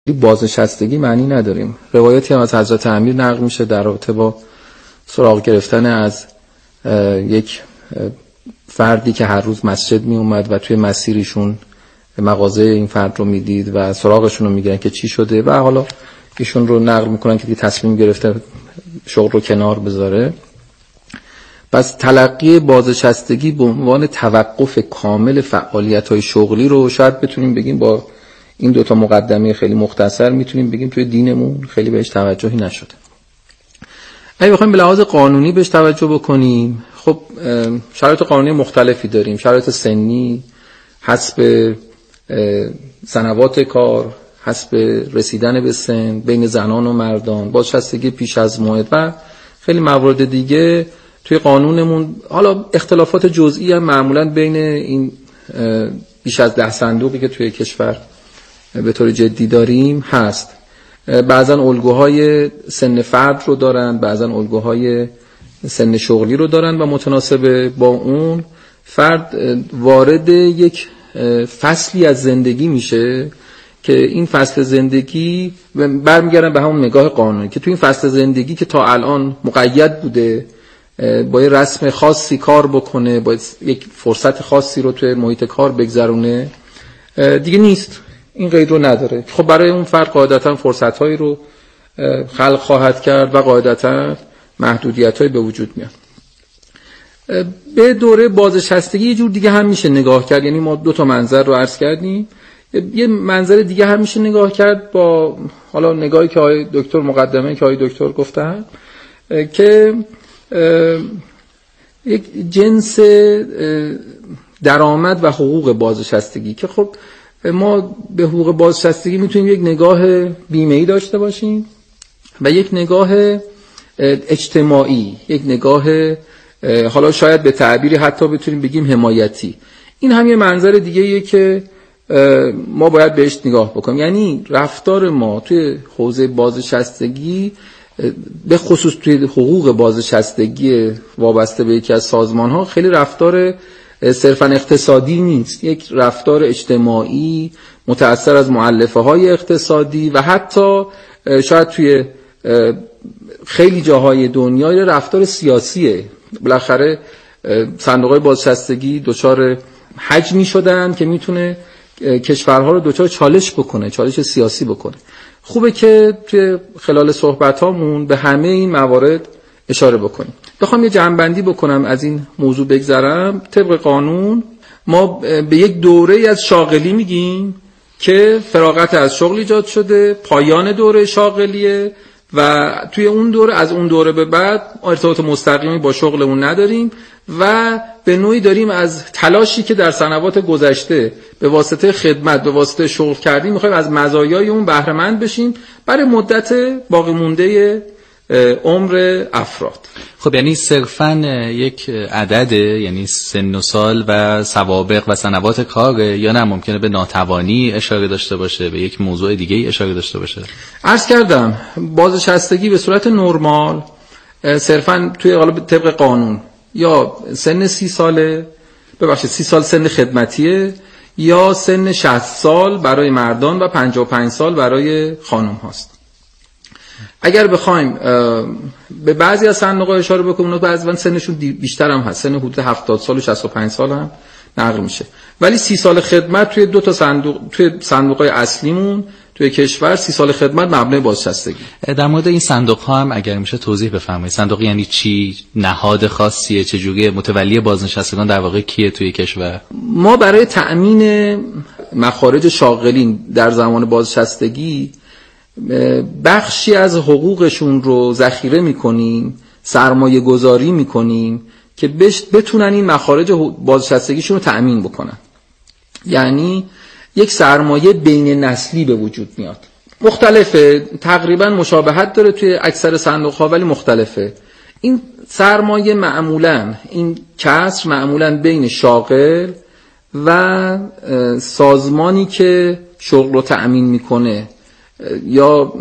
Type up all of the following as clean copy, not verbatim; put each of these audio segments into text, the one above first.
بازنشستگی معنی نداریم. روایتی هم از حضرت امیر نقل میشه در رابطه با سراغ گرفتن از یک فردی که هر روز مسجد می اومد و توی مسیرشون مغازه این فرد رو میدید و سراغشون رو میگیرن که چی شده و حالا ایشون رو نقل میکنن که تصمیم گرفته شغل رو کنار بذاره. پس تلقی بازنشستگی به عنوان توقف کامل فعالیت‌های شغلی رو شاید بتونیم بگیم با این دوتا مقدمه خیلی مختصر میتونیم بگیم توی دینمون خیلی بهش توجهی نشده. اگه بخوایم به لحاظ قانونی بهش توجه بکنیم، خب شرایط قانونی مختلفی داریم. شرایط سنی، حسب سنوات کار، حسب رسیدن به سن بین زنان و مردان، بازنشستگی پیش از موعد و خیلی موارد دیگه توی قانونمون. حالا اختلافات جزئی هم معمولاً بین این بیش از 10 صندوقی که توی کشور به طور جدی داریم هست. بعضن الگوهای سن فرد رو دارن، بعضن الگوهای سن شغلی رو دارن و متناسب با اون فرد وارد یک فصلی از زندگی میشه که این فصل زندگی برمیگردن به همون نگاه قانونی که توی این فصل زندگی که تا الان مقید بوده با یه رسم خاصی کار بکنه، با یک فرصت خاصی رو توی محیط کار بگذرونه، دیگه نیست، این قید رو نداره. خب برای اون فرد قاعدتا فرصت‌هایی رو خلق خواهد کرد و قاعدتا محدودیت‌هایی به وجود میاد. به دوره بازنشستگی یه جور دیگه هم میشه نگاه کرد. یعنی ما دو تا منظر رو عرض کردیم، یه منظر دیگه هم میشه نگاه کرد با حالا نگاهی که آقای دکتر مقدمه که آقای دکتر گفتن که یک جنس درآمد و حقوق بازنشستگی که خب ما به حقوق بازنشستگی میتونیم یک نگاه بیمه‌ای داشته باشیم و یک نگاه اجتماعی، یک نگاه حالا شاید به تعبیری حتی بتونیم بگیم حمایتی. این هم یه منظر دیگه‌ایه که ما باید بهش نگاه بکنیم. یعنی رفتار ما توی حوزه بازنشستگی به خصوص توی حقوق بازنشستگی وابسته به یکی از سازمان‌ها خیلی رفتار صرفاً اقتصادی نیست، یک رفتار اجتماعی متأثر از مؤلفه‌های اقتصادی و حتی شاید توی خیلی جاهای دنیا یه رفتار سیاسیه. بالاخره صندوق‌های بازنشستگی دچار حجمی شدن که میتونه کشورها رو دچار چالش بکنه، چالش سیاسی بکنه. خوبه که توی خلال صحبتامون به همه این موارد اشاره بکنیم. بخوام یه جمع‌بندی بکنم از این موضوع بگذرم، طبق قانون ما به یک دوره از شاغلی میگیم که فراغت از شغل ایجاد شده، پایان دوره شاغلیه و توی اون دوره از اون دوره به بعد ارتباط مستقیمی با شغلمون نداریم و به نوعی داریم از تلاشی که در سنوات گذشته به واسطه خدمت، به واسطه شغل کردیم میخوایم از مزایای اون بهره مند بشیم برای مدت باقی مونده عمر افراد. خب یعنی صرفاً یک عدده، یعنی سن و سال و سوابق و سنوات کاره، یا نه ممکنه به ناتوانی اشاره داشته باشه، به یک موضوع دیگه اشاره داشته باشه؟ عرض کردم بازنشستگی به صورت نرمال صرفاً توی قالب طبق قانون یا سن 30 ساله، 30 سال سن خدمتیه، یا سن 60 سال برای مردان و 55 سال برای خانم هاست. اگر بخوایم به بعضی از صندوق‌ها اشاره بکنیم، بعضی سنشون بیشتر هم هست، سن حدود 70 سال و 65 سال هم نقل میشه، ولی 30 سال خدمت توی دو تا صندوق، توی صندوق‌های اصلیمون توی کشور 30 سال خدمت مبنای بازنشستگی. در مورد این صندوق‌ها هم اگر میشه توضیح بفرمایید. صندوق یعنی چی؟ نهاد خاصیه؟ چه جوریه؟ متولی بازنشستگان در واقع کیه توی کشور؟ ما برای تأمین مخارج شاغلین در زمان بازنشستگی بخشی از حقوقشون رو ذخیره میکنیم، سرمایه گذاری میکنیم که بتونن این مخارج بازنشستگیشون رو تأمین بکنن. یعنی یک سرمایه بین نسلی به وجود میاد. مختلفه، تقریبا مشابهت داره توی اکثر صندوق‌ها ولی مختلفه. این سرمایه معمولاً، این کسر معمولاً بین شاغل و سازمانی که شغل رو تأمین میکنه یا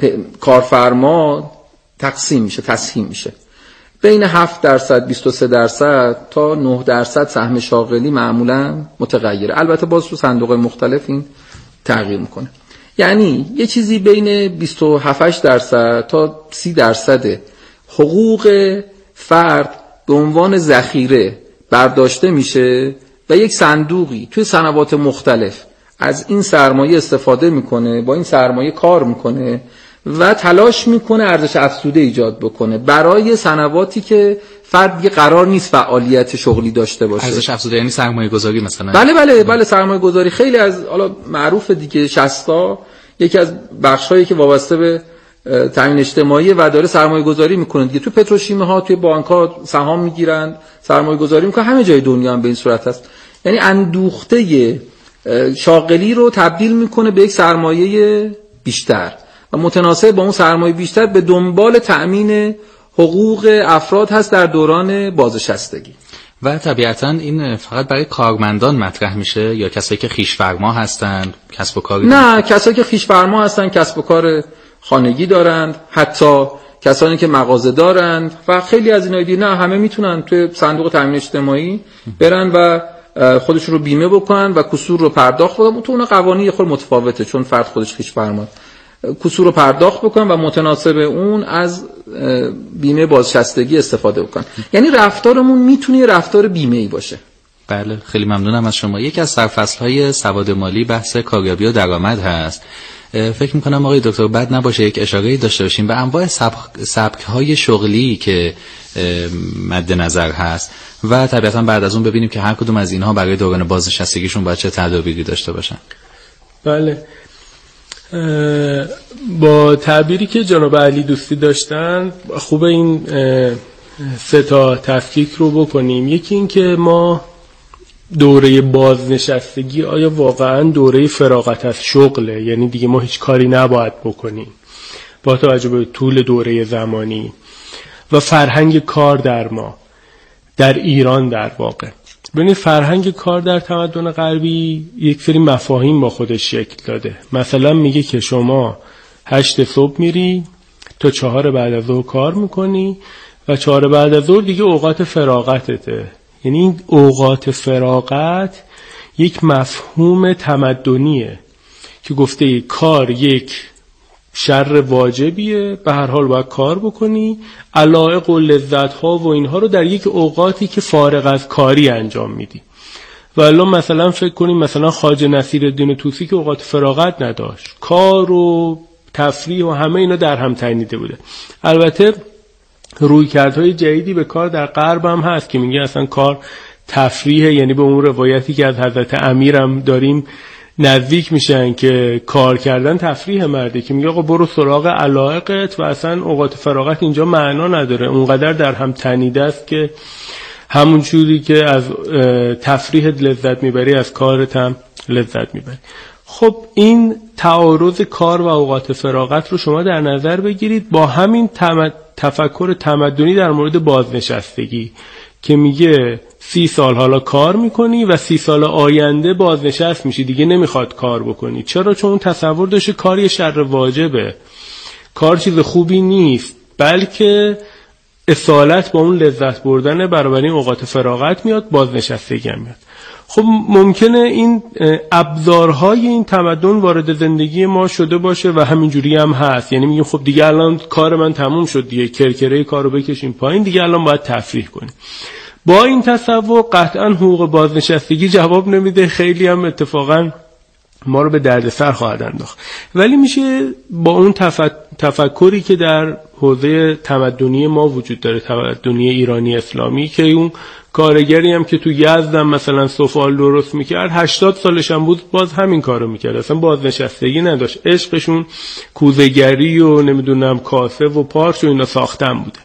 کارفرما تقسیم میشه، تسهیم میشه. بین 7% 23% تا 9% سهم شاغلی معمولا متغیره. البته باز تو صندوق مختلف این تغییر میکنه. یعنی یه چیزی بین 27% تا 30% حقوق فرد به عنوان ذخیره برداشته میشه و یک صندوقی توی صنوات مختلف از این سرمایه استفاده میکنه، با این سرمایه کار میکنه و تلاش میکنه ارزش افزوده ایجاد بکنه برای صنواتی که فرد دیگه قرار نیست فعالیت شغلی داشته باشه. ارزش افزوده یعنی سرمایه گذاری مثلا؟ بله سرمایه گذاری. خیلی از حالا معروف دیگه 60 یکی از بخشایی که وابسته به تامین اجتماعی و داره سرمایه گذاری میکنه دیگه. تو پتروشیمی ها، توی بانک ها سهام میگیرن، سرمایه گذاری میکنن. همه جای دنیا هم به این صورت هست. یعنی اندوخته شاغلی رو تبدیل میکنه به یک سرمایه بیشتر و متناسب با اون سرمایه بیشتر به دنبال تأمین حقوق افراد هست در دوران بازنشستگی. و طبیعتاً این فقط برای کارمندان مطرح میشه یا کسایی که خویش‌فرما هستن، کسب و کاری؟ نه، کسایی که خویش‌فرما هستن، کسب و کار خانگی دارند، حتی کسانی که مغازه دارند و خیلی از اینا دیگه. نه، همه میتونن توی صندوق تامین اجتماعی برن و خودشون رو بیمه بکنن و کسور رو پرداخت بکنن. تو اون قوانین خود متفاوته چون فرد خودش خویش‌فرما، کسور رو پرداخت بکنن و متناسب اون از بیمه بازنشستگی استفاده بکنن. یعنی رفتارمون میتونه رفتار بیمه‌ای باشه. بله، خیلی ممنونم از شما. یکی از سرفصل‌های سواد مالی بحث کاریابی و درآمد هست. فکر می‌کنم آقای دکتر بد نباشه یک اشاره‌ای داشته باشیم به انواع سبک‌های شغلی که مد نظر هست و طبیعتاً بعد از اون ببینیم که هر کدوم از اینها برای دوران بازنشستگیشون باید چه تدابیری داشته باشن. بله، با تعبیری که جناب علی دوستی داشتن خوبه این سه تا تفکیک رو بکنیم. یکی این که ما دوره بازنشستگی آیا واقعا دوره فراغت از شغله؟ یعنی دیگه ما هیچ کاری نباید بکنیم با توجه به طول دوره زمانی و فرهنگ کار در ما در ایران. در واقع ببینید فرهنگ کار در تمدن غربی یک سری مفاهیم با خودش شکل داده. مثلا میگه که شما 8 صبح میری تا 4 بعد از ظهر کار میکنی و 4 بعد از ظهر دیگه اوقات فراغتته. یعنی این اوقات فراغت یک مفهوم تمدنیه که گفته کار یک شر واجبیه، به هر حال باید کار بکنی، علایق و لذت ها و اینها رو در یک اوقاتی که فارغ از کاری انجام میدی. و الان مثلا فکر کنیم مثلا خواجه نصیرالدین طوسی که اوقات فراغت نداشت، کار و تفریح و همه اینا در هم تنیده بوده. البته رویکردهای جدیدی به کار در غرب هم هست که میگه اصلا کار تفریحه، یعنی به اون روایتی که از حضرت امیرم داریم نزدیک میشن که کار کردن تفریح مرده، که میگه آقا برو سراغ علایقت و اصلا اوقات فراغت اینجا معنا نداره. اونقدر در هم تنیده است که همون چیزی که از تفریحت لذت میبری از کارت هم لذت میبری. خب این تعارض کار و اوقات فراغت رو شما در نظر بگیرید با همین تفکر تمدنی در مورد بازنشستگی که میگه 30 سال حالا کار میکنی و 30 سال آینده بازنشست میشی، دیگه نمیخواد کار بکنی. چرا؟ چون اون تصور داشته کار یه شر واجبه، کار چیز خوبی نیست، بلکه اصالت با اون لذت بردن برابر این اوقات فراغت میاد، بازنشستگی هم میاد. خب ممکنه این ابزارهای این تمدن وارد زندگی ما شده باشه و همینجوری هم هست. یعنی میگیم خب دیگه الان کار من تموم شد دیگه، کرکره کارو بکشیم پایین، دیگه الان باید تفریح کنیم. با این تصور قطعا حقوق بازنشستگی جواب نمیده، خیلی هم اتفاقا ما رو به دردسر خواهد انداخت. ولی میشه با اون تفکری که در حوزه تمدنی ما وجود داره، تمدنی ایرانی اسلامی، که اون کارگری هم که تو یزد هم مثلا سفال درست میکرد 80 سالش هم بود باز همین کارو میکرد، اصلا بازنشستگی نداشت، عشقشون کوزه‌گری و نمیدونم کاسه و پارچ و اینا ساختن بوده.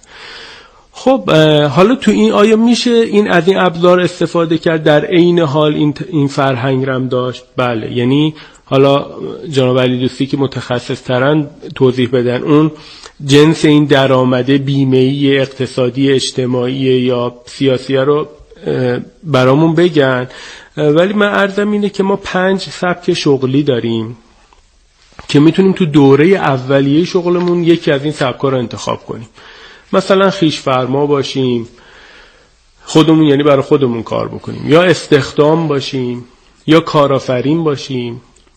خب حالا تو این آیا میشه این از این ابزار استفاده کرد در عین حال این فرهنگ رم داشت؟ بله. یعنی حالا جناب علی دوستی که متخصص ترن توضیح بدن اون جنس این درآمده بیمه‌ای اقتصادی اجتماعی یا سیاسی رو برامون بگن. ولی من عرضم اینه که ما 5 سبک شغلی داریم که میتونیم تو دوره اولیه شغلمون یکی از این سبک‌ها رو انتخاب کنیم. مثلا خویش فرما باشیم، خودمون یعنی برای خودمون کار بکنیم، یا استخدام باشیم، یا کارآفرین باشیم،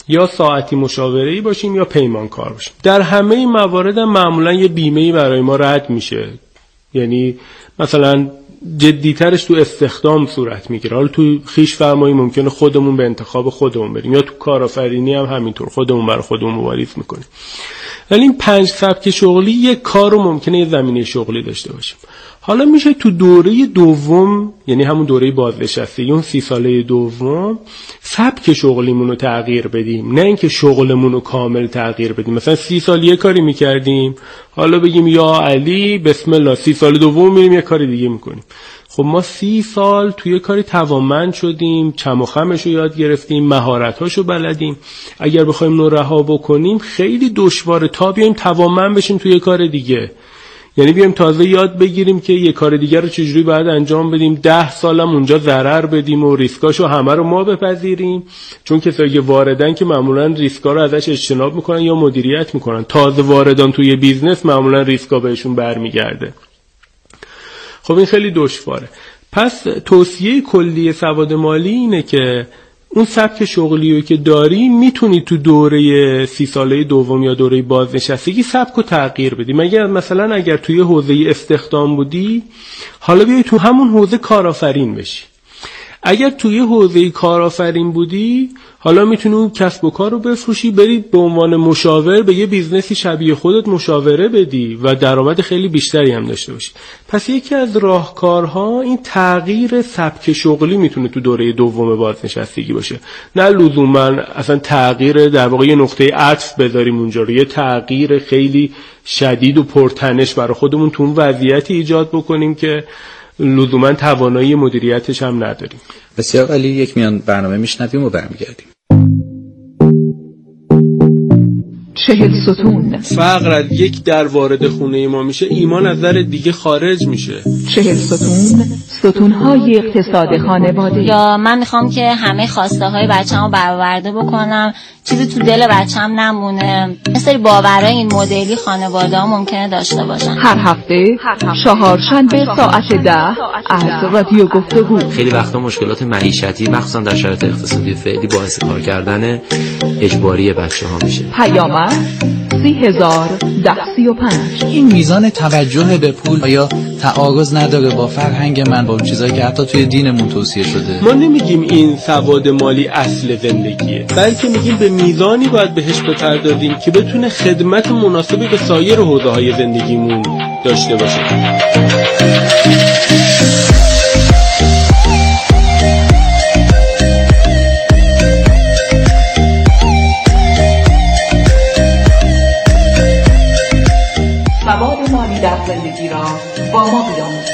یا ساعتی مشاوره‌ای باشیم یا پیمانکار باشیم. در همه این موارد هم معمولا یه بیمه‌ای برای ما رد میشه، یعنی مثلا جدیترش تو استخدام صورت میگیره. حالا تو خویش فرمایی ممکنه خودمون به انتخاب خودمون بریم، یا تو کارآفرینی هم همینطور خودمون برای خودمون مبارزه میکنیم. ولی این 5 سبک شغلی یک کار رو ممکنه یه زمینه شغلی داشته باشیم. حالا میشه تو دوره دوم، یعنی همون دوره بازنشستگی، اون 30 ساله دوم، سبک شغلیمون رو تغییر بدیم، نه اینکه شغلمون رو کامل تغییر بدیم. مثلا 30 سال یه کاری میکردیم، حالا بگیم یا علی بسم الله 30 سال دوم میریم یه کاری دیگه میکنیم. خب ما 30 سال توی کاری توانمند شدیم، چم و خمش رو یاد گرفتیم، مهارت‌هاشو بلدیم. اگر بخوایم اون رو رها بکنیم خیلی دشواره تا بیایم توانمند بشیم توی کار دیگه. یعنی بیایم تازه یاد بگیریم که یه کار دیگه رو چجوری باید انجام بدیم، 10 سالم اونجا ضرر بدیم و ریسکاشو همه رو ما بپذیریم، چون کسایی که واردن که معمولا ریسکا رو ازش اجتناب میکنن یا مدیریت میکنن. تازه واردان توی بیزنس معمولا ریسکا بهشون برمیگرده. خب این خیلی دشواره. پس توصیه کلی سواد مالی اینه که اون سبک شغلی که داری میتونی تو دوره 30 ساله دوم یا دوره بازنشستگی سبک رو تغییر بدی. اگر توی حوزه استخدام بودی، حالا بیای تو همون حوزه کارآفرین بشی. اگر توی حوزه کارآفرین بودی، حالا میتونی اون کسب و کار رو بفروشی، بری به عنوان مشاور به یه بیزنسی شبیه خودت مشاوره بدی و درآمد خیلی بیشتری هم داشته باشی. پس یکی از راهکارها این تغییر سبک شغلی میتونه تو دوره دوم بازنشستگی باشه. نه لزوما اصلا تغییر در واقع یه نقطه عطف بذاریم اونجا رو، یه تغییر خیلی شدید و پرتنش برای خودمون تو اون وضعیتی ایجاد بکنیم که لزوما توانایی مدیریتش هم نداریم. بسیار عالی. یک میان برنامه میشنویم و برمیگردیم. 40 ستون. فقر از یک در وارد خونه ما میشه، ایمان از در دیگه خارج میشه. 40 ستون، ستون‌های اقتصاد خانواده. یا من میخوام که همه خواسته های بچه‌مو برآورده بکنم، چیزی تو دل بچه‌م نمونه. مثل باورای این مدلی خانواده‌ها ممکنه داشته باشن. هر هفته چهارشنبه ساعت 10 از رادیو گفتگو. خیلی وقتا مشکلات معیشتی مخصوصا در شرایط اقتصادی فعلی باعث کار کردن اجباری بچه‌ها میشه. پیامک 301035. این میزان توجه به پول آیا تعارض نداره با فرهنگ من، با اون چیزایی که حتی توی دینمون توصیه شده؟ ما نمیگیم این سواد مالی اصل زندگیه، بلکه میگیم به میزانی باید بهش بپردازیم که بتونه خدمت مناسبی به سایر حوزه‌های زندگیمون داشته باشه. سواد مالی در زندگی را با ما بیاموزید.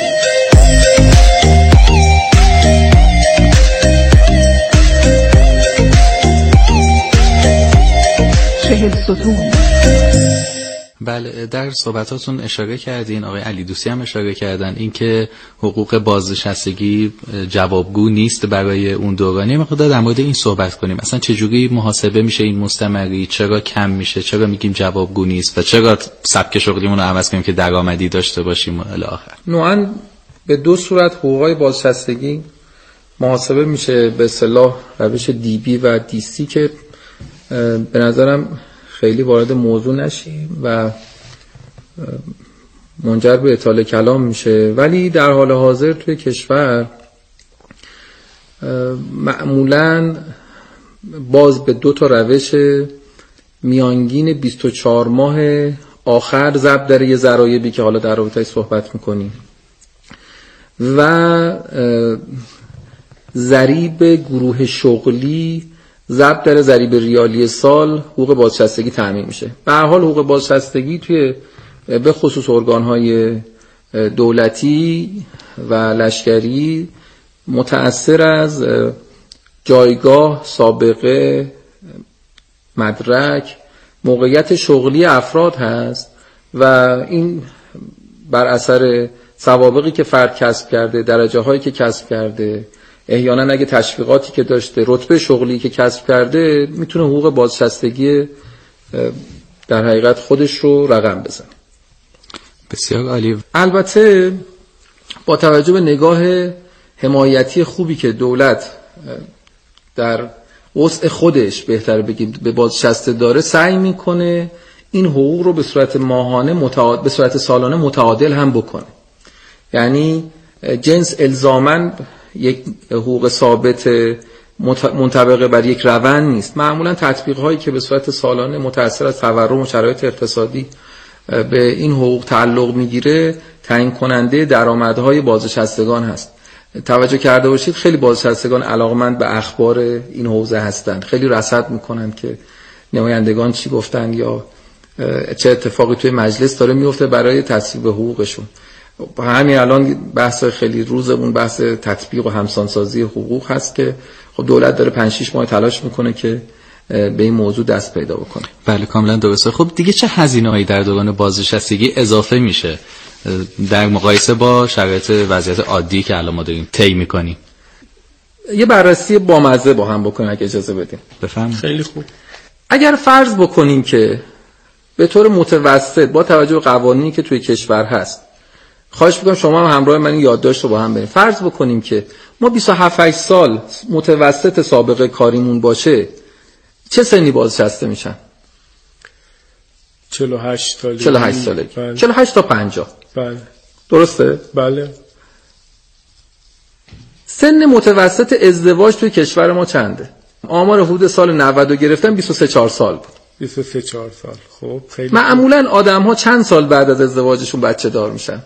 40 ستون. بله، در صحبتاتون اشاره کردین، آقای علی دوستی هم اشاره کردن، اینکه حقوق بازنشستگی جوابگو نیست برای اون دورانی. مقدار در مورد این صحبت کنیم. اصلا چجوری محاسبه میشه این مستمری؟ چرا کم میشه؟ چرا میگیم جوابگو نیست؟ و چرا سبک شغلیمون رو عوض کنیم که درآمدی داشته باشیم الی آخر؟ نوعاً به دو صورت حقوقای بازنشستگی محاسبه میشه، به اصطلاح روش دی و دی که به نظرم خیلی وارد موضوع نشیم و منجر به اطاله کلام میشه. ولی در حال حاضر توی کشور معمولاً باز به دو تا روش میانگین 24 ماه آخر ضرب در یه ضرایبی که حالا در رابطه‌اش صحبت میکنیم و ضریب گروه شغلی ضرب در ضریب ریالی سال حقوق بازنشستگی تامین میشه. به هر حال حقوق بازنشستگی توی به خصوص ارگان‌های دولتی و لشکری متأثر از جایگاه، سابقه، مدرک، موقعیت شغلی افراد هست و این بر اثر سوابقی که فرد کسب کرده، درجه هایی که کسب کرده، احیانا اگه تشویقاتی که داشته، رتبه شغلی که کسب کرده، میتونه حقوق بازنشستگی در حقیقت خودش رو رقم بزنه. بسیار عالی. البته با توجه به نگاه حمایتی خوبی که دولت در وسع خودش بهتره بگیم به بازنشسته داره، سعی میکنه این حقوق رو به صورت ماهانه به صورت سالانه متعادل هم بکنه. یعنی جنس الزاماً یک حقوق ثابت منطبق بر یک روند نیست. معمولاً تطبیق هایی که به صورت سالانه متأثر از تورم و شرایط اقتصادی به این حقوق تعلق میگیره تعیین کننده درآمدهای بازنشستگان هست. توجه کرده باشید خیلی بازنشستگان علاقمند به اخبار این حوزه هستند، خیلی رصد میکنن که نمایندگان چی گفتن یا چه اتفاقی توی مجلس داره میفته برای تصویب حقوقشون. همین الان بحث خیلی روزمون بحث تطبیق و همسانسازی حقوق هست که خب دولت داره 5-6 ماه تلاش میکنه که به این موضوع دست پیدا بکنه. بله کاملا درسته. خب دیگه چه هزینه‌هایی در دوران بازنشستگی اضافه میشه در مقایسه با شرایط وضعیت عادی که الان ما داریم طی میکنیم؟ یه بررسی بامزه با هم بکنیم اگه اجازه بدیم. بفرمایید. خیلی خوب. اگر فرض بکنیم که به طور متوسط با توجه به قوانینی که توی کشور هست، خواهش میکنم شما هم همراه من این یادداشت رو با هم بریم، فرض بکنیم که ما 27-8 سال متوسط سابقه کاریمون باشه، چه سنی بازنشسته میشن؟ 48 سالگی. 48 سالگی. بله. 48 تا 50. بله. درسته؟ بله. سن متوسط ازدواج توی کشور ما چنده؟ آمار حدود سال 90 گرفتن 23-4 سال بود. 23-4 سال. خب خیلی معمولاً آدم‌ها چند سال بعد از ازدواجشون بچه دار میشن؟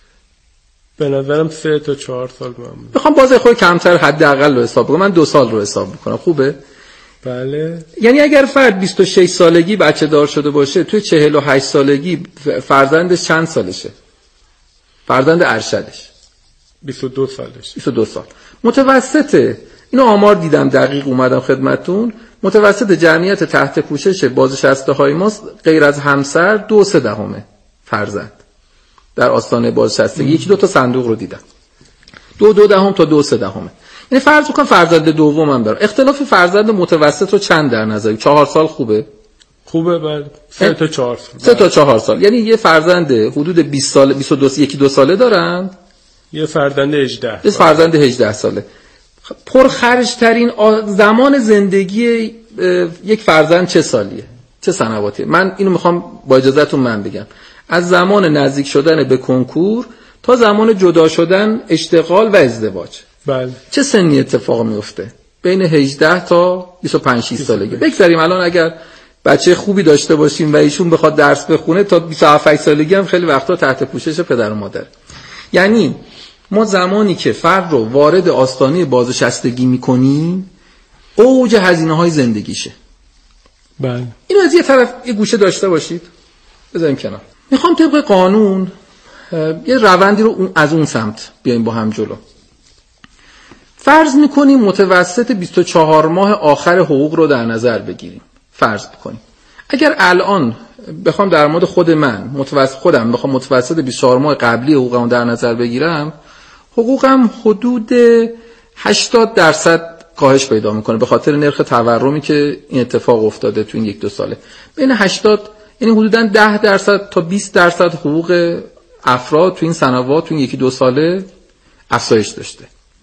به نظرم 3 تا 4 سال معمولا. میخوام بازه خود کمتر حداقل رو حساب کنم، من 2 سال رو حساب میکنم. خوبه؟ بله. یعنی اگر فرد 26 سالگی بچه دار شده باشه، توی 48 سالگی فرزندش چند سالشه؟ فرزند ارشدش 22 سالش. 22 سال. متوسط اینو آمار دیدم دقیق اومدم خدمتتون، متوسط جمعیت تحت پوشش بازنشسته‌های ما غیر از همسر 2/3 فرزند در آستانه بازنشستگی. 1-2 تا صندوق رو دیدم 2/2 تا 2/3. یعنی فرض بکن فرزند دومم داره. اختلاف فرزند متوسط رو چند در نظر؟ 4 سال خوبه؟ خوبه. بعد 3 تا 4 سال. 3 تا 4 سال. یعنی یه فرزند حدود 20 سال 22 ساله دارن، یه فرزند 18. یه فرزند 18 ساله. پرخرج ترین زمان زندگی یک فرزند چه سالیه؟ چه سنواتیه؟ من اینو میخوام با اجازهتون من بگم. از زمان نزدیک شدن به کنکور تا زمان جدا شدن، اشتغال و ازدواج. بله. چه سنی اتفاق میفته؟ بین 18 تا 25 سالگی. بگذاریم الان اگر بچه خوبی داشته باشیم و ایشون بخواد درس بخونه تا 27 سالگی هم خیلی وقتا تحت پوشش پدر و مادر. یعنی ما زمانی که فرد رو وارد آستانه بازنشستگی میکنیم اوج هزینه‌های زندگیشه. بله. اینو از یه طرف یه گوشه داشته باشید، بذاریم کنار. میخوام طبق قانون یه روندی رو از اون سمت بیایم با هم جلو. فرض میکنیم متوسط 24 ماه آخر حقوق رو در نظر بگیریم. فرض بکنیم اگر الان بخوام در مورد خود من خودم بخوام متوسط 24 ماه قبلی حقوقم در نظر بگیرم، حقوقم حدود 80% کاهش پیدا میکنه به خاطر نرخ تورمی که این اتفاق افتاده تو این 1-2 ساله. بین 80 یعنی حدوداً 10% تا 20% حقوق افراد تو این سنوات تو این 1-2 ساله افزایش داشته.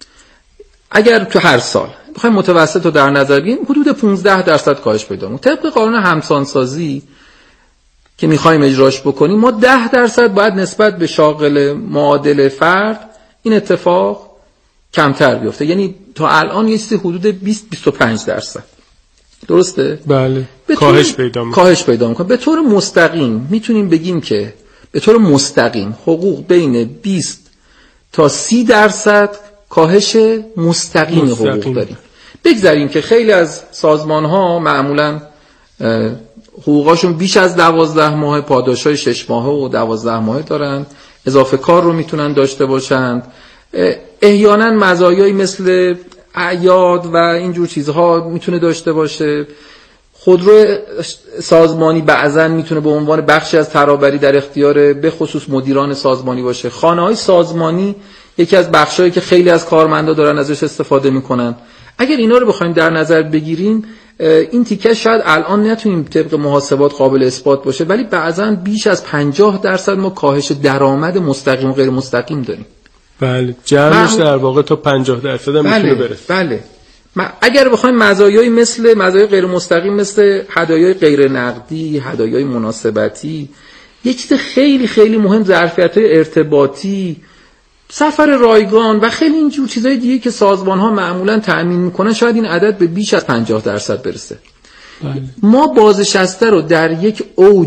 اگر تو هر سال بخوایم متوسط رو در نظر بگیریم حدود 15% کاهش پیدا میکنه. طبق قانون همسانسازی که میخوایم اجراش بکنیم ما 10% باید نسبت به شاغل معادل فرد این اتفاق کمتر بیفته. یعنی تا الان یه چیزی حدود 20-25%. درسته؟ بله. کاهش پیدا میکنه. به طور مستقیم میتونیم بگیم که به طور مستقیم حقوق بین 20 تا 30% کاهش مستقیم حقوق داریم. بگذاریم که خیلی از سازمان ها معمولا حقوقاشون بیش از 12 ماه، پاداشای 6 ماهه و 12 ماهه دارن، اضافه کار رو میتونن داشته باشند، احیانا مزایایی مثل اعیاد و اینجور چیزها میتونه داشته باشه. خودرو سازمانی بعضن میتونه به عنوان بخشی از ترابری در اختیار به خصوص مدیران سازمانی باشه. خانه‌های سازمانی یکی از بخشایی که خیلی از کارمندا دارن ازش استفاده میکنن. اگر اینا رو بخوایم در نظر بگیریم این تیکه شاید الان نتونیم طبق محاسبات قابل اثبات باشه، ولی بعضا بیش از 50% ما کاهش درآمد مستقیم و غیر مستقیم داریم. بله، جمعش در واقع تا 50% هم میتونه برسه. بله. اگر بخوایم مزایای مثل مزایای غیر مستقیم مثل هدایای غیر نقدی، هدایای مناسبتی، یه چیز خیلی خیلی مهم ظرفیت‌های ارتباطی، سفر رایگان و خیلی اینجور چیزای دیگه که سازمان‌ها معمولاً تأمین می‌کنن، شاید این عدد به بیش از 50% برسه. ما بازنشسته رو در یک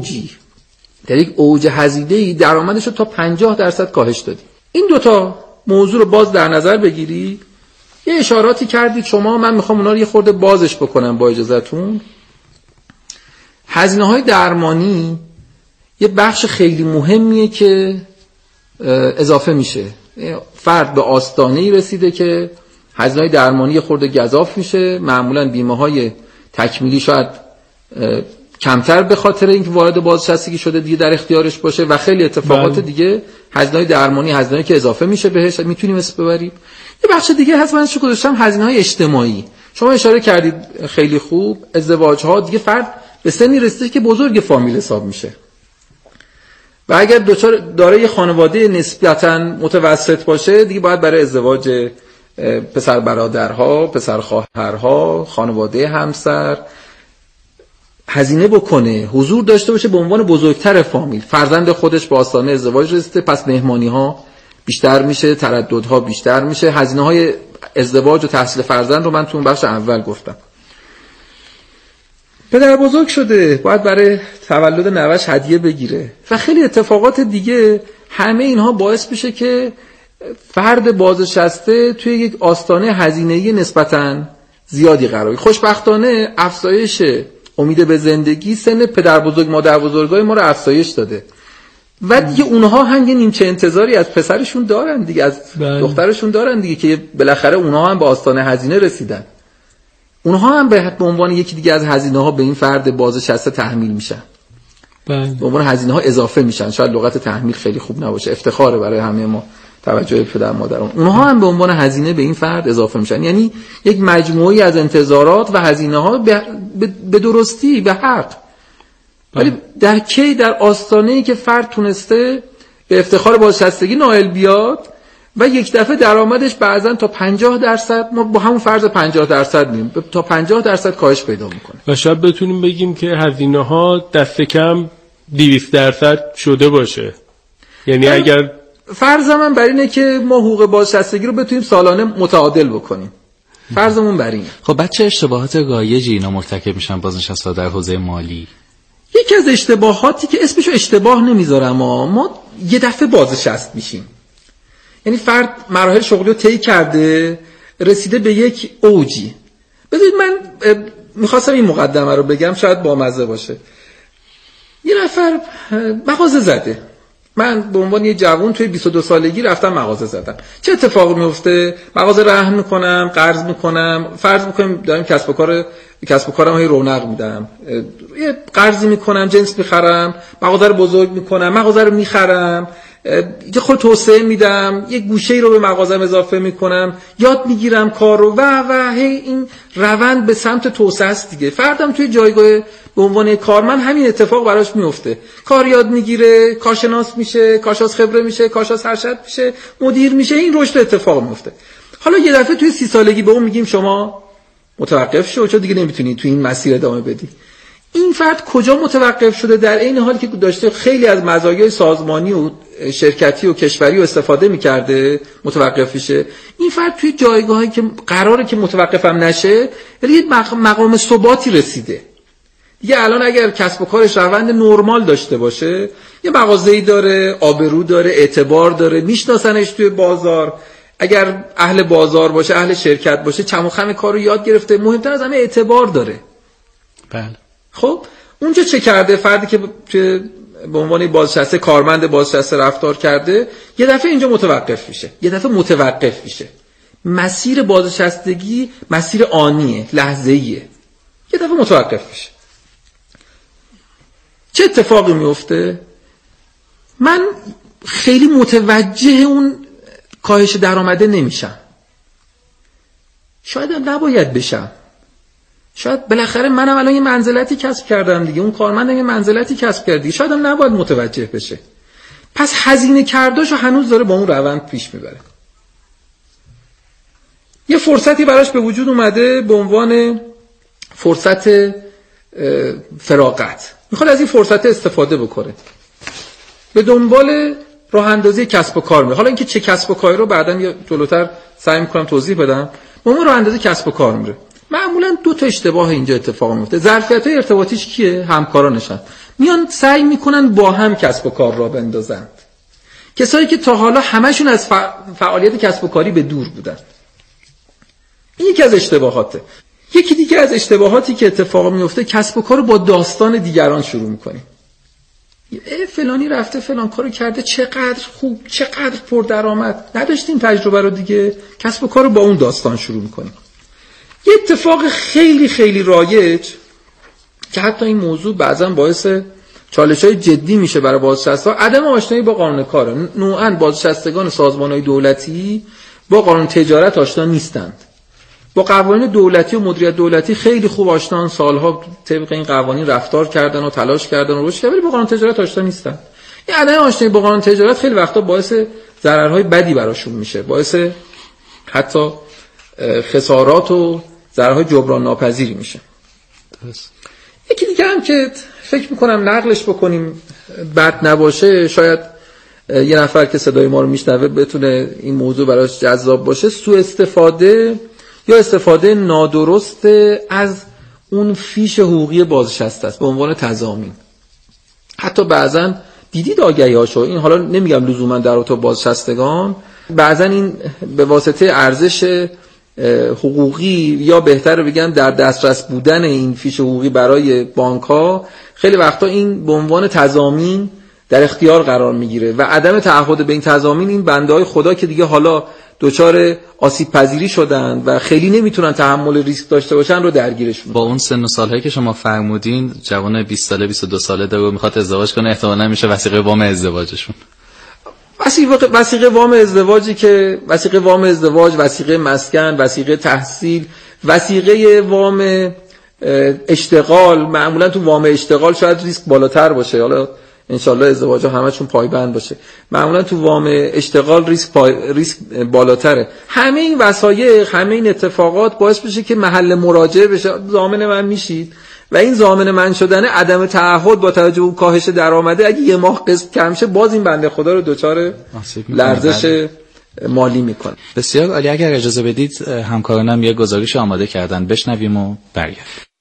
اوج هزینه‌ای درآمدش رو تا 50% کاهش دادیم. این دوتا موضوع رو باز در نظر بگیری. یه اشاراتی کردید شما، من میخوام اونا رو یه خورده بازش بکنم با اجازهتون. هزینه‌های درمانی یه بخش خیلی مهمیه که اضافه میشه. فرد به آستانه‌ای رسیده که هزینه‌های درمانی یه خورده گزاف میشه. معمولاً بیمه‌های تکمیلی شاید کمتر به خاطر اینکه وارد بازنشستگی شده دیگه در اختیارش باشه و خیلی اتفاقات دیگه. هزینه‌های درمانی هزینه‌ای که اضافه میشه بهش میتونیم اسم ببریم. یه بخش دیگه هست من چه گذاشتم، هزینه‌های اجتماعی. شما اشاره کردید خیلی خوب، ازدواج‌ها دیگه فرد به سنی رسیده که بزرگ فامیل حساب میشه و اگر داره یه خانواده نسبتاً متوسط باشه دیگه باید برای ازدواج پسر برادرها، پسر خواهرها، خانواده همسر هزینه بکنه، حضور داشته باشه به عنوان بزرگتر فامیل. فرزند خودش به آستانه ازدواج رسیده، پس مهمانی‌ها بیشتر میشه، ترددها بیشتر میشه. هزینه‌های ازدواج و تحصیل فرزند رو من تو اون بخش اول گفتم. پدر بزرگ شده، باید برای تولد نوش هدیه بگیره و خیلی اتفاقات دیگه. همه اینها باعث میشه که فرد بازنشسته توی یک آستانه هزینه‌ای نسبتاً زیادی قرار بگیره. خوشبختانه افزایش امید به زندگی سن پدر بزرگ مادر بزرگای ما رو افزایش داده و دیگه اونها هم یه نیمچه انتظاری از پسرشون دارن دیگه، از دخترشون دارن دیگه که بالاخره اونها هم به آستانه هزینه رسیدن. اونها هم به عنوان یکی دیگه از هزینه ها به این فرد بازنشسته تحمیل میشن. به عنوان هزینه ها اضافه میشن. شاید لغت تحمیل خیلی خوب نباشه، افتخاره برای همه ما توجه پدر مادران. اونها هم به عنوان هزینه به این فرد اضافه میشن. یعنی یک مجموعی از انتظارات و هزینه ها به درستی به حق، ولی در آستانه‌ای که فرد تونسته به افتخار بازنشستگی نائل بیاد و یک دفعه درآمدش بعضن تا 50%، ما با همون فرض 50% مییم تا 50% کاهش پیدا میکنه و شاید بتونیم بگیم که هزینه ها دست کم 200% شده باشه. یعنی اگر فرضم من بر اینه که ما حقوق بازنشستگی رو بتونیم سالانه متعادل بکنیم، فرضمون بر اینه. خب بچه اشتباهات رایجی اینا مرتکب میشن بازنشسته در حوزه مالی؟ یکی از اشتباهاتی که اسمشو اشتباه نمیذارم، ما یه دفعه بازنشست میشیم. یعنی فرد مراحل شغلی رو طی کرده، رسیده به یک اوجی. بذارید من میخواستم این مقدمه رو بگم، شاید بامزه باشه. یه نفر مغازه زده، من به عنوان یه جوان توی 22 سالگی رفتم مغازه زدم. چه اتفاقی میفته؟ مغازه رهن میکنم، قرض میکنم، فرض میکنیم دارم کسب و کارم هی رونق میدم، یه قرضی میکنم، جنس میخرم، مغازه رو بزرگ میکنم، مغازه رو میخرم، یه خود توسعه میدم، یه گوشه‌ای رو به مغازم اضافه میکنم، یاد میگیرم کار رو و هی این روند به سمت توسعه است دیگه. فردم توی جایگاه به عنوان کارمند همین اتفاق براش میفته. کار یاد میگیره، کارشناس میشه، کارشناس خبره میشه، کارشناس ارشد میشه، مدیر میشه، این رشد اتفاق میفته. حالا یه دفعه توی 30 سالگی به اون میگیم شما متوقف شو، چون دیگه نمیتونی توی این مسیر ادامه بدی. این فرد کجا متوقف شده؟ در این حالی که داشته خیلی از مزایای سازمانی و شرکتی و کشوری رو استفاده میکرده متوقف میشه. این فرد توی جایگاهی که قراره که متوقفم نشه، یه مقام ثباتی رسیده دیگه. الان اگر کسب و کارش روند نرمال داشته باشه، یه مغازه‌ای داره، آبرو داره، اعتبار داره، میشناسنش توی بازار، اگر اهل بازار باشه، اهل شرکت باشه، چم و خم کارو یاد گرفته، مهمتر از همه اعتبار داره. بله. خب اونجا چه کرده؟ فردی که به عنوان بازنشسته، کارمند بازنشسته رفتار کرده، یه دفعه اینجا متوقف میشه. مسیر بازنشستگی مسیر آنیه، لحظه‌ایه. یه دفعه متوقف میشه. چه اتفاقی میفته؟ من خیلی متوجه اون کاهش درآمده نمیشم. شاید هم نباید بشم. شاید بالاخره منم الان یه منزلتی کسب کردم دیگه، اون کارمندم یه منزلتی کسب کرد دیگه، شاید هم نباید متوجه بشه. پس هزینه کرداشو هنوز داره با اون روند پیش میبره. یه فرصتی براش به وجود اومده به عنوان فرصت فراغت، میخواد از این فرصت استفاده بکنه، به دنبال راه اندازی کسب و کار میره. حالا اینکه چه کسب و کاری رو بعداً یا جلوتر سعی میکنم توضیح بدم. با ما راه اندازی کسب و کار میره. معمولاً 2 تا اشتباه اینجا اتفاق میفته. ظرفیت‌های ارتباطیش کیه؟ همکارانشن. میان سعی میکنن با هم کسب و کار را بندازن. کسایی که تا حالا همشون از فعالیت کسب و کاری به دور بودن. این یکی از اشتباهاته. یکی دیگه از اشتباهاتی که اتفاق میفته، کسب و کار رو با داستان دیگران شروع میکنیم. فلانی رفته فلان کارو کرده، چقدر خوب، چقدر پردرآمد، نداشتیم تجربه رو دیگه. کسب و کار رو با اون داستان شروع میکنیم. یه اتفاق خیلی خیلی رایج که حتی این موضوع بعضا باعث چالش‌های جدی میشه برای بازنشسته‌ها، عدم آشنایی با قانون کار. نوعاً بازنشستگان سازمان‌های دولتی با قانون تجارت آشنا نیستند. با قوانین دولتی و مدیریت دولتی خیلی خوب آشنان، سالها طبق این قوانین رفتار کردن و تلاش کردن و رشد کردن، ولی با قانون تجارت آشنا نیستن. این عدم آشنایی با قانون تجارت خیلی وقتا باعث ضررهای بدی براشون میشه، باعث حتی خسارات و ضررهای جبران ناپذیری میشه. یکی دیگه هم که فکر میکنم نقلش بکنیم بد نباشه، شاید یه نفر که صدای ما رو میشنوه بتونه این موضوع براش جذاب باشه، سوء استفاده یا استفاده نادرست از اون فیش حقوقی بازنشسته است به عنوان تضامین. حتی بعضن دیدید آگهی‌هاشو، این حالا نمیگم لزوما در رابطه با بازنشستگان، بعضن این به واسطه ارزش حقوقی یا بهتر بگم در دسترس بودن این فیش حقوقی برای بانک‌ها، خیلی وقتا این به عنوان تضامین در اختیار قرار میگیره و عدم تعهد به این تضامین این بنده‌های خدا که دیگه حالا دچار آسیب پذیری شدن و خیلی نمیتونن تحمل ریسک داشته باشن رو درگیرشون. با اون سن و سالهایی که شما فرمودین، جوان 20 ساله 22 ساله داره میخواد ازدواج کنه، احتمالاً میشه وثیقه وام ازدواجشون. وثیقه وام ازدواجی که وثیقه وام ازدواج، وثیقه مسکن، وثیقه تحصیل، وثیقه وام اشتغال، معمولا تو وام اشتغال شاید ریسک بالاتر باشه، حالا انشالله ازدواج‌ها همشون پایبند باشه، معمولا تو وام اشتغال ریسک بالاتره. همه این وسایق، همه این اتفاقات باعث بشه که محل مراجعه بشه ضامن من میشید و این ضامن من شدن عدم تعهد با توجه به کاهش درآمده، اگه یه ماه قسط کم شه باز این بنده خدا رو دچار لرزش مالی میکنه. بسیار عالی. اگر اجازه بدید همکارانم یه گزارش آماده کردن، بشنویم و برگردیم.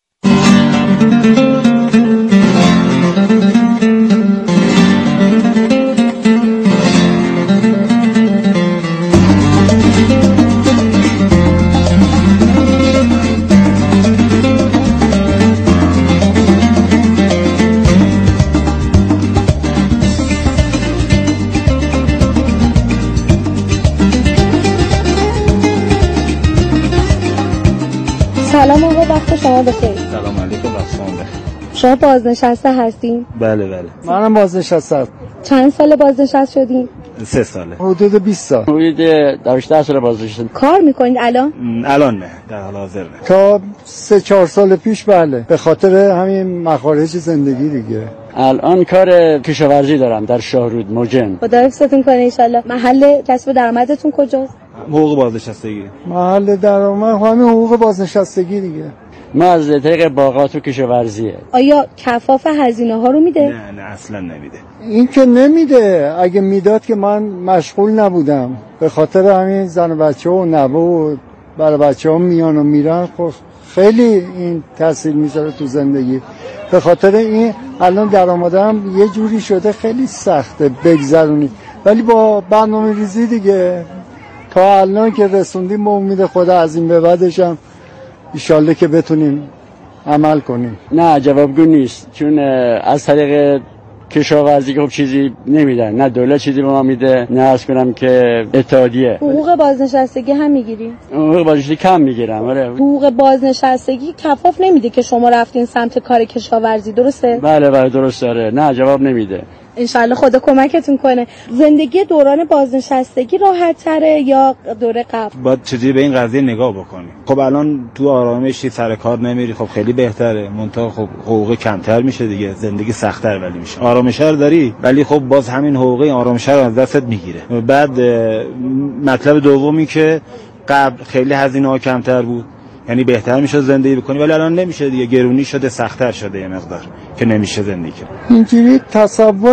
سلام آقا، وقت شما بخیر. سلام علیکم، وقت شما بخیر. شما بازنشسته هستین؟ بله. منم بازنشسته. چند سال بازنشسته شدین؟ 3 ساله. حدود 20 سال. حدود 18 سال بازنشسته. کار میکنید الان؟ الان نه، در حال حاضر نه. تا 3-4 سال پیش بله، به خاطر همین مخارج زندگی دیگه. الان کار کشاورزی دارم در شاهرود موجن. خدا حفظتون کنه ان شاءالله. محل کسب درآمدتون کجاست؟ حقوق بازنشستگی. محل درآمد همین حقوق بازنشستگی دیگه. ما از طریق باغات و کشاورزیه. آیا کفاف هزینه ها رو میده؟ نه اصلا نمیده. این که نمیده، اگه میداد که من مشغول نبودم، به خاطر همین زن و بچه و نوه و برای بچه ها میان و میرن، خب خیلی این تاثیر میذاره تو زندگی. به خاطر این الان درآمدم یه جوری شده خیلی سخته بگذرونی، ولی با برنامه ریزی دیگه تا الان که رسوندیم به امید خدا از این به بعدش هم انشالله که بتونیم عمل کنیم. نه جوابگو نیست، چون از طریق کشاورزی خب چیزی نمیدن، نه دولت چیزی به ما میده، نه عرض کنم که اتحادیه. حقوق بازنشستگی هم میگیری؟ حقوق بازنشستگی کم میگیرم. آره. حقوق بازنشستگی کفاف نمیده که شما رفتین سمت کار کشاورزی، درسته؟ بله درسته. آره. نه جواب نمیده. انشالله خدا کمکتون کنه. زندگی دوران بازنشستگی راحت تره یا دوره قبل؟ باید چجوری به این قضیه نگاه بکنی. خب الان تو آرامشی سر کار نمیری، خب خیلی بهتره، منتها خب حقوق کمتر میشه دیگه، زندگی سخت‌تر ولی میشه. آرامش رو داری ولی خب باز همین حقوق آرامش رو از دستت میگیره. بعد مطلب دومی که قبل خیلی هزینه ها کمتر بود، یعنی بهتر میشد زندگی بکنی، ولی الان نمیشه دیگه، گرونی شده، سخت‌تر شده یه مقدار که نمیشه زندگی کرد. اینجوری تصور